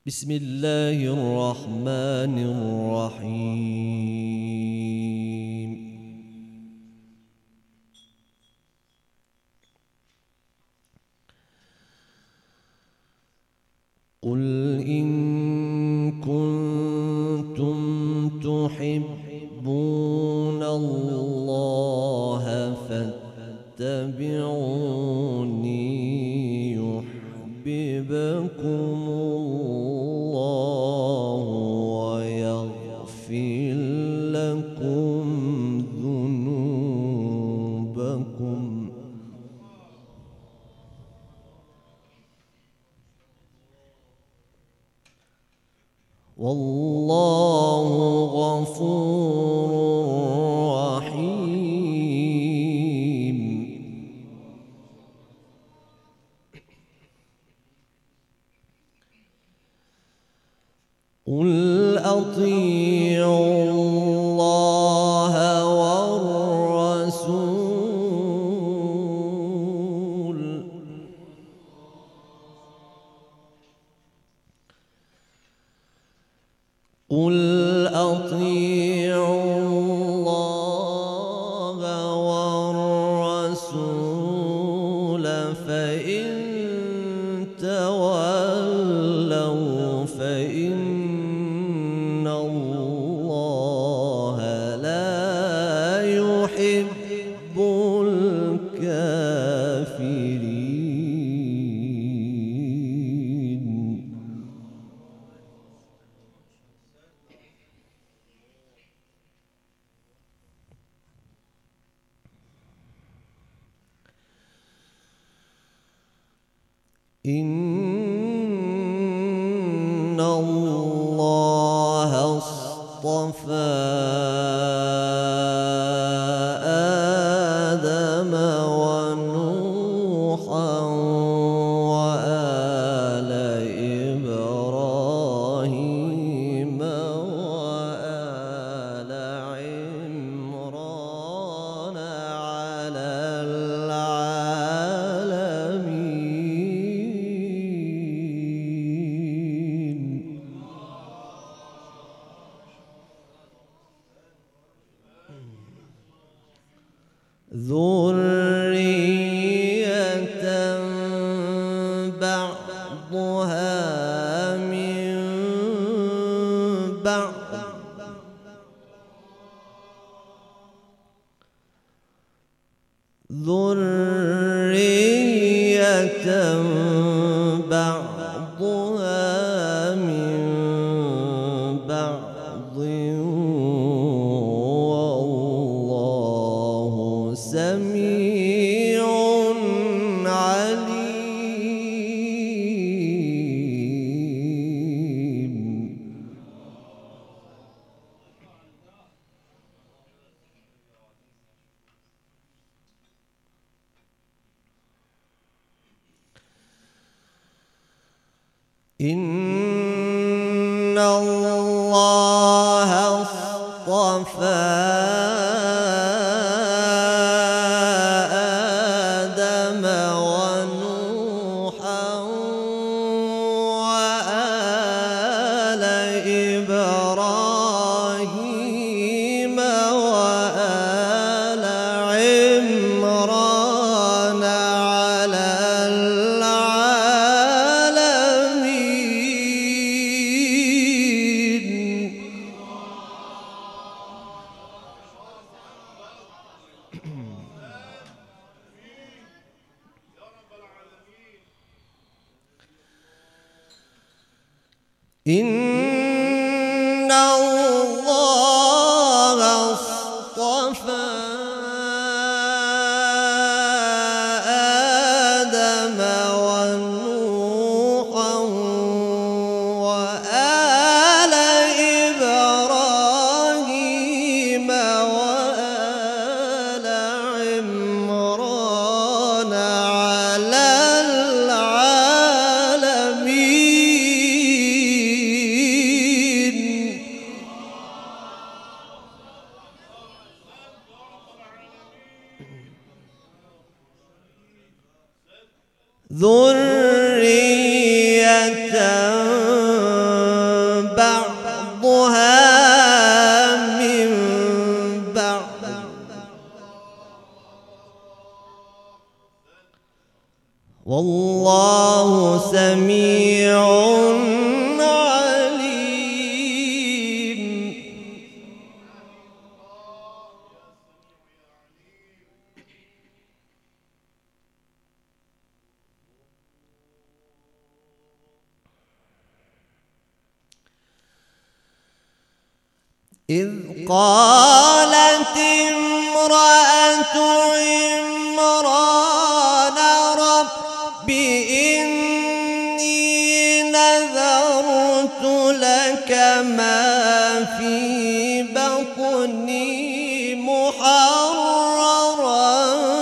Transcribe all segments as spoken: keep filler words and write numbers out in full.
بسم الله الرحمن الرحيم. قل إن كنتم تحبون الله فاتبعوني يحببكم الله ويغفر لكم ذنوبكم والله غفور رحيم. قل أطيعوا الله والرسول قل أطيعوا الله والرسول فإن تولوا فإن الله لا يحب الكافرين. إن الله اصطفى آدم ونوحا وآل إبراهيم وآل عمران على العالمين. ذرية بعضها من بعض ذرية بعضها من بعض والله سميع عليم. إن الله اصطفى آدم ونوحا وآل إبراهيم وآل عمران على إن الله اصطفى آدم ونوحا وآل إبراهيم وآل عمران على ذرية إذ قالت امرأة عمران رب إني نذرت لك ما في بطني محررا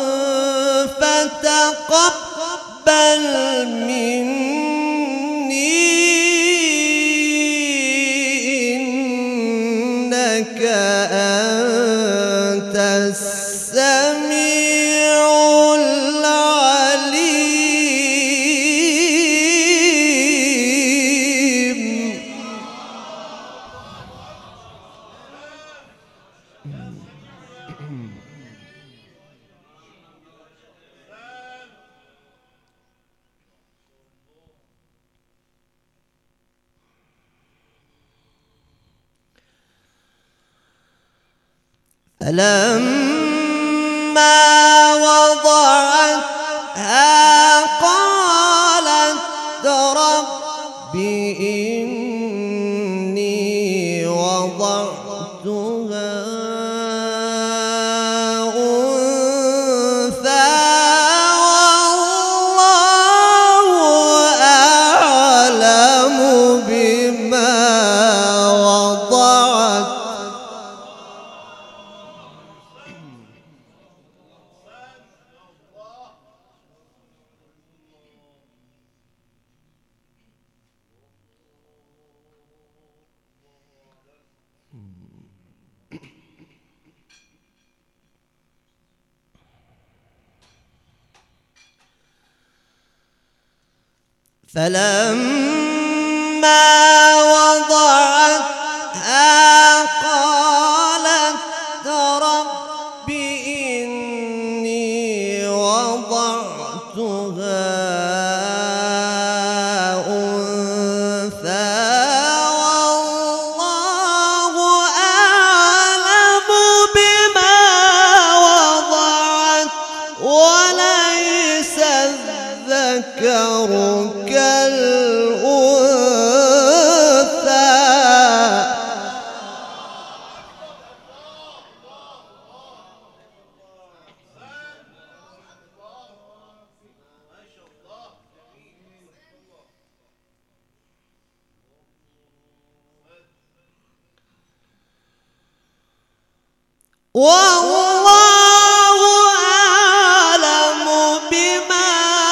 فتقبل مني إنك أنت السميع العليم. فلما وضعتها قالت رب إني وضعتها أنثى والله أعلم بما وضعت فلما وضعتها قالت رب إني وضعتها أنثى والله أعلم بما وضعت وليس الذكر كالأنثى. والله أعلم بما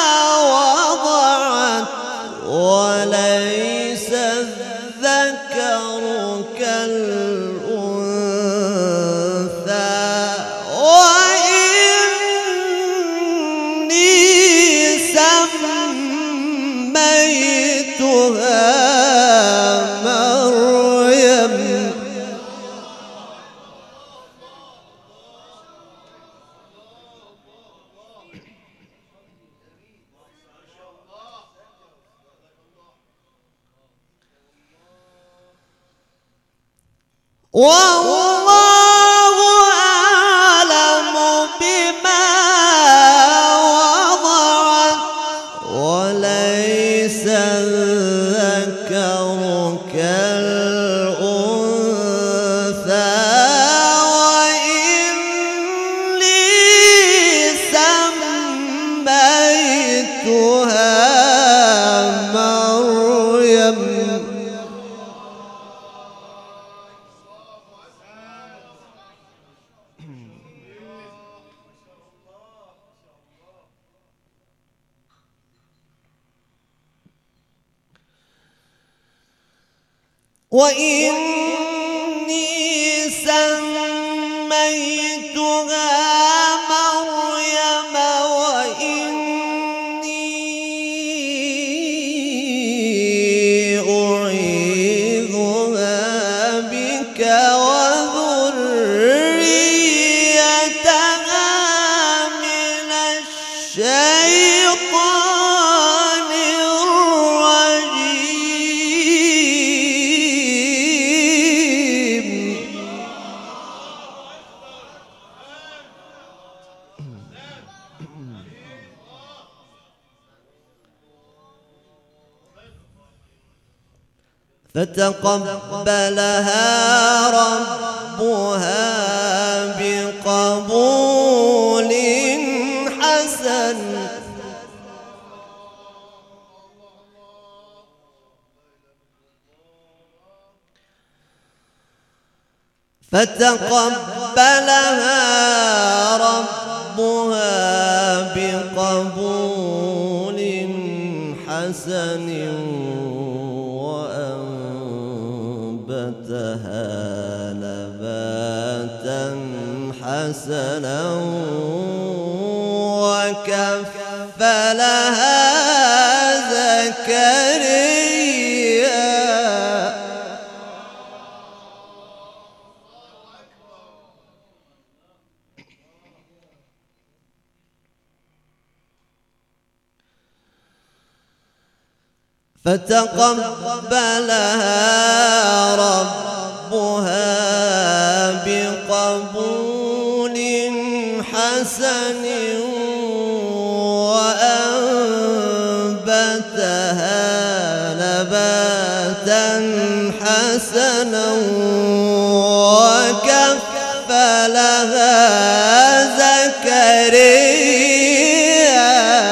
وضعت وليس الذكر كالأنثى وإني سميتها مريم والله أعلم بما وضعت وليس الذكر كالأنثى وإني سميتها مريم. وإني سميتها مريم وإني أعيذها بك وذريتها من الشيطان الرجيم. فتقبلها ربها بقبول حسن فتقبلها ربها بقبول حسن وأنبتها نباتا حسنا وكفلها زكريا فتقبلها ربها بقبول حسن وأنبتها نباتا حسنا وكفلها زكريا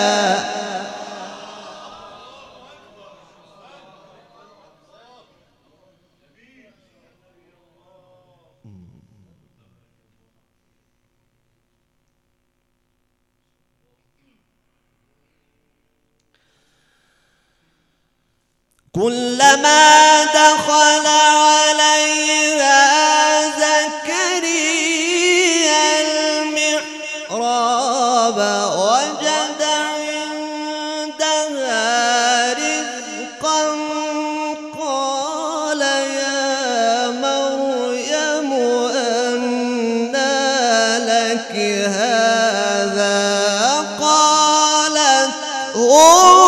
كلما دخل عليها زكريا المحراب وجد عندها رزقا قال يا مريم أنى لك هذا قالت هو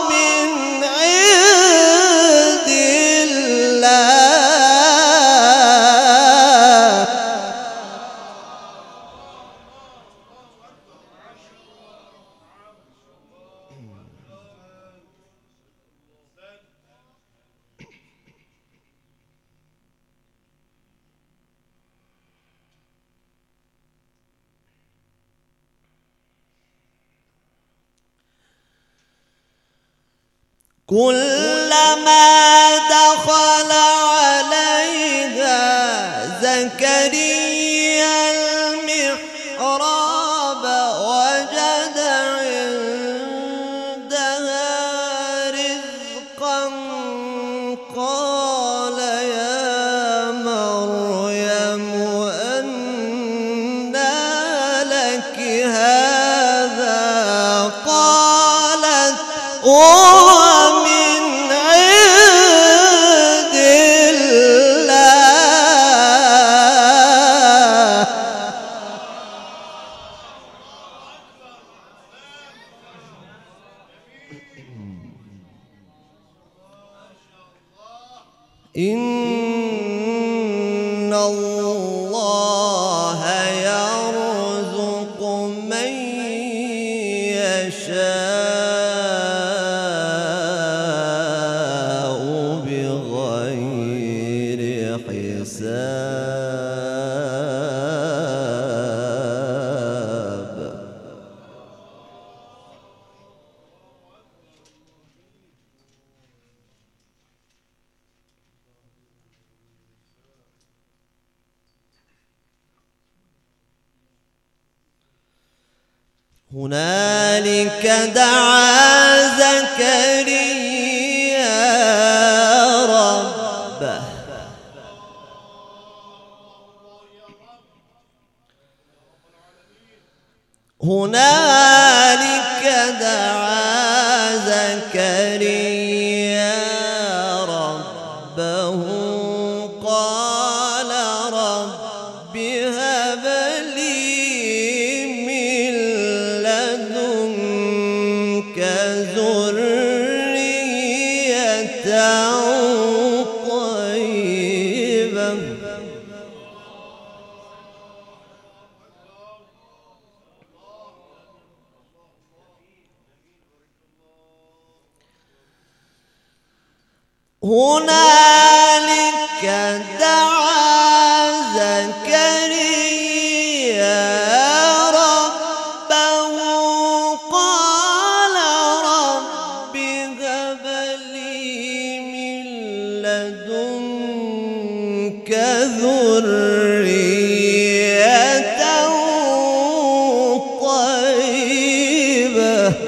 كلما دخل عليها زكريا المحراب وجد عندها رزقا قال يا مريم أنى لك هذا قالت هو إن الله يرزق من يشاء بغير حساب. هنالك دعا زكريا ربه هنالك دعا زكريا ربه قال رب هب لي ذرية طيبة هنا لدنك ذرية طيبة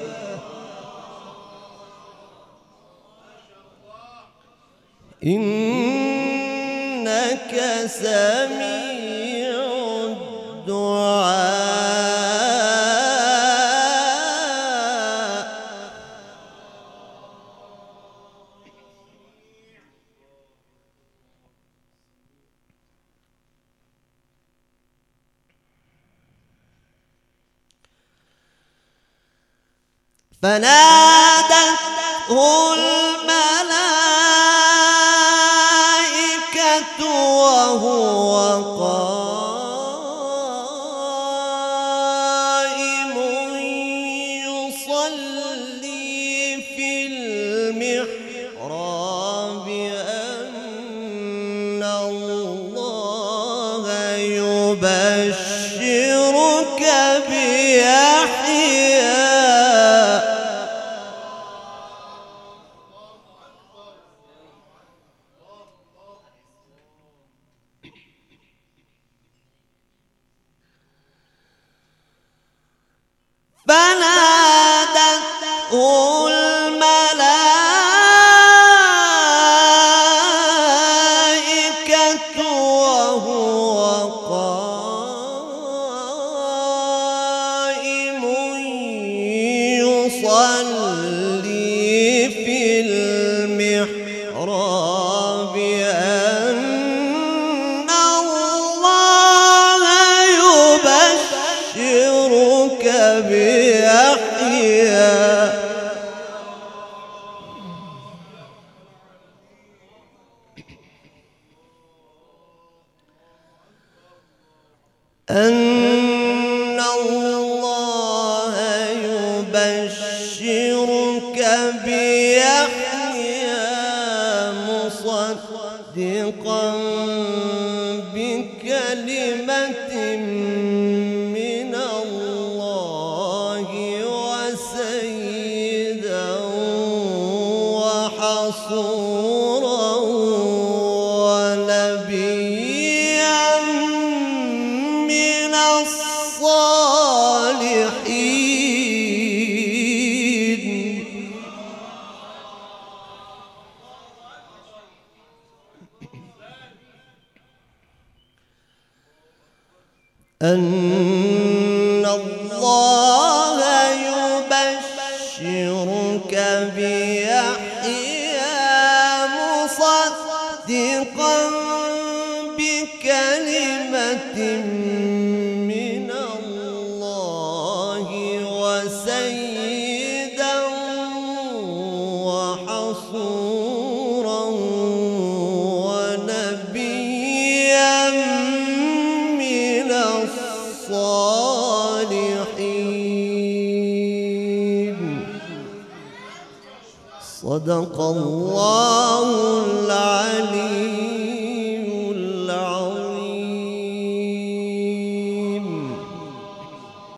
إنك سميع الدعاء. فنادته الملائكة وهو قائم يصلي في المحراب أن الله يبشرك بيحيى فنادته الملائكة وهو قائم يصلي في المحراب أن الله يبشرك بيحيى أن الله يبشرك بيحيى مصدقا بكلمة من الله وسيدا وحصورا ونبيا من الصالحين. أن الله يبشرك بيحيى مصدقا بكلمة من الله وسيدا وحصورا ونبيا من الصالحين. صدق الله العليم.